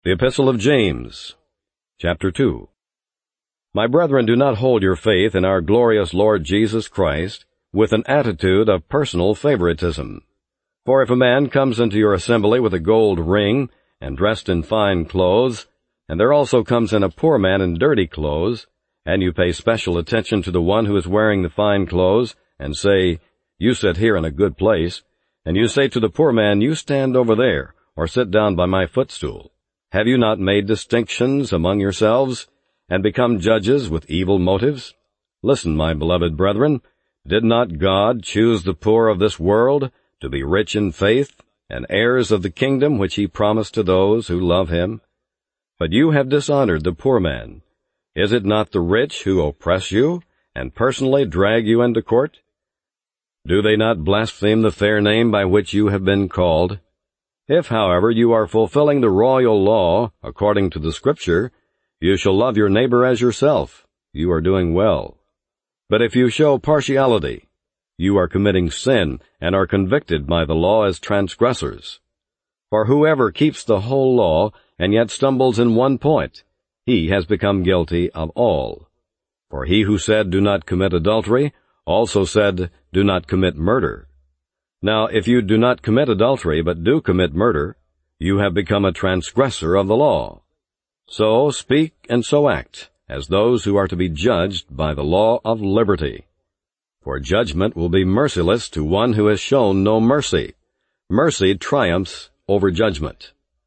The Epistle of James, chapter 2. My brethren, do not hold your faith in our glorious Lord Jesus Christ with an attitude of personal favoritism. For if a man comes into your assembly with a gold ring and dressed in fine clothes, and there also comes in a poor man in dirty clothes, and you pay special attention to the one who is wearing the fine clothes, and say, "You sit here in a good place," and you say to the poor man, "You stand over there, or sit down by my footstool," have you not made distinctions among yourselves, and become judges with evil motives? Listen, my beloved brethren, did not God choose the poor of this world to be rich in faith, and heirs of the kingdom which he promised to those who love him? But you have dishonored the poor man. Is it not the rich who oppress you, and personally drag you into court? Do they not blaspheme the fair name by which you have been called? If, however, you are fulfilling the royal law according to the Scripture, you shall love your neighbor as yourself, you are doing well. But if you show partiality, you are committing sin and are convicted by the law as transgressors. For whoever keeps the whole law and yet stumbles in one point, he has become guilty of all. For he who said, "Do not commit adultery," also said, "Do not commit murder." Now, if you do not commit adultery, but do commit murder, you have become a transgressor of the law. So speak and so act, as those who are to be judged by the law of liberty. For judgment will be merciless to one who has shown no mercy. Mercy triumphs over judgment.